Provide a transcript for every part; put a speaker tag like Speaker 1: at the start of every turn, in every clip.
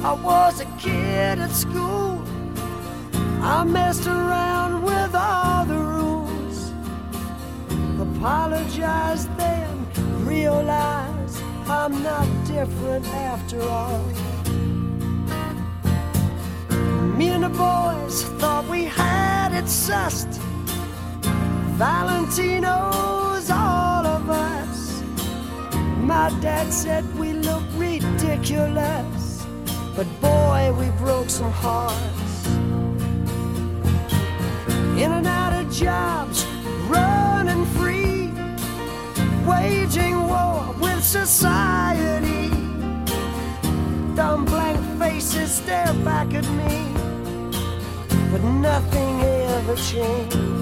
Speaker 1: I was a kid at school. I messed around with all the rules. Apologize then, realize I'm not different after all. Me and the boys thought we had it sussed. Valentino's all of us. My dad said we look ridiculous, but boy, we broke some hearts. In and out of jobs, running free, waging war with society. Dumb blank faces stare back at me, but nothing ever changed.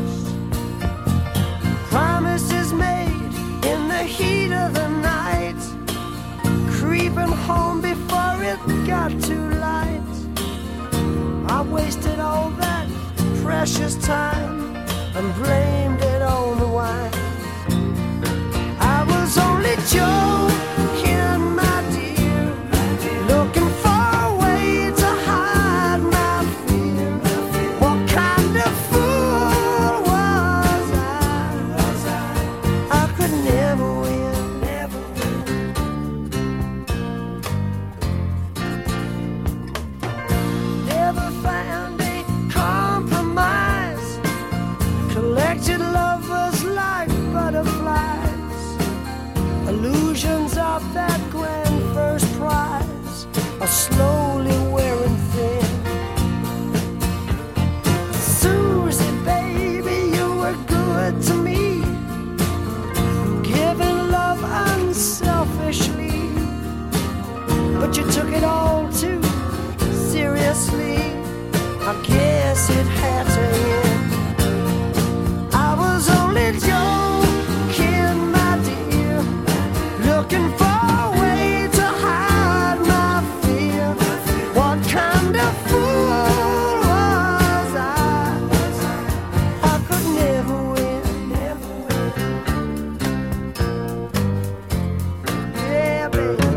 Speaker 1: Promises made in the heat of the night, creeping home before it got too light. I wasted all that precious time and blamed it on the wine. I was only joking, my dear, looking for a way to hide my fear. What kind of fool was I? I could never win, never win. Never found a compromise. Collected lovers like butterflies. Illusions of that grand first prize are slowly wearing thin. Susie, baby, you were good to me, giving love unselfishly, but you took it all too seriously. I guess it had to end. I was only joking, my dear, looking for a way to hide my fear. What kind of fool was I? I could never win, never win. Yeah, baby.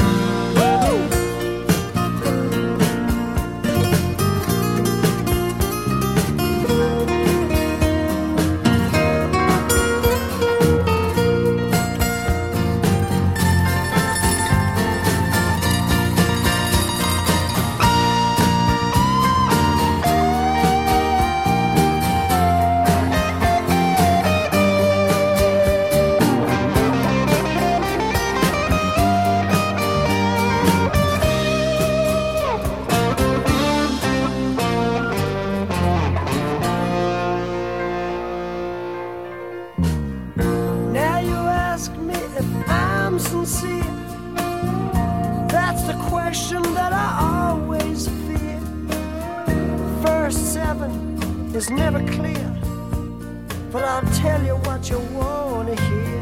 Speaker 1: Now you ask me if I'm sincere. That's the question that I always fear. Verse 7 is never clear, but I'll tell you what you want to hear.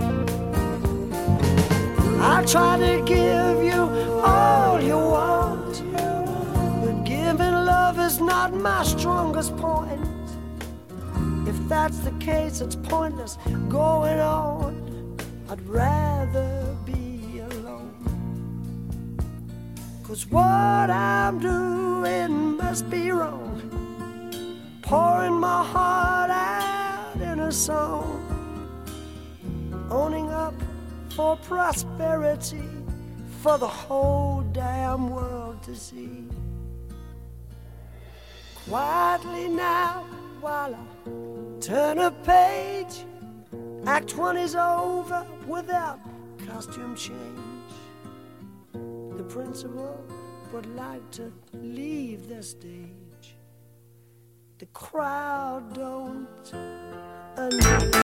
Speaker 1: I try to give you all you want, but giving love is not my strongest point. If that's the case, it's pointless going on. I'd rather be alone. 'Cause what I'm doing must be wrong, pouring my heart out in a song, owning up for prosperity for the whole damn world to see. Quietly now, while I turn a page, Act 1 is over without costume change. The principal would like to leave the stage. The crowd don't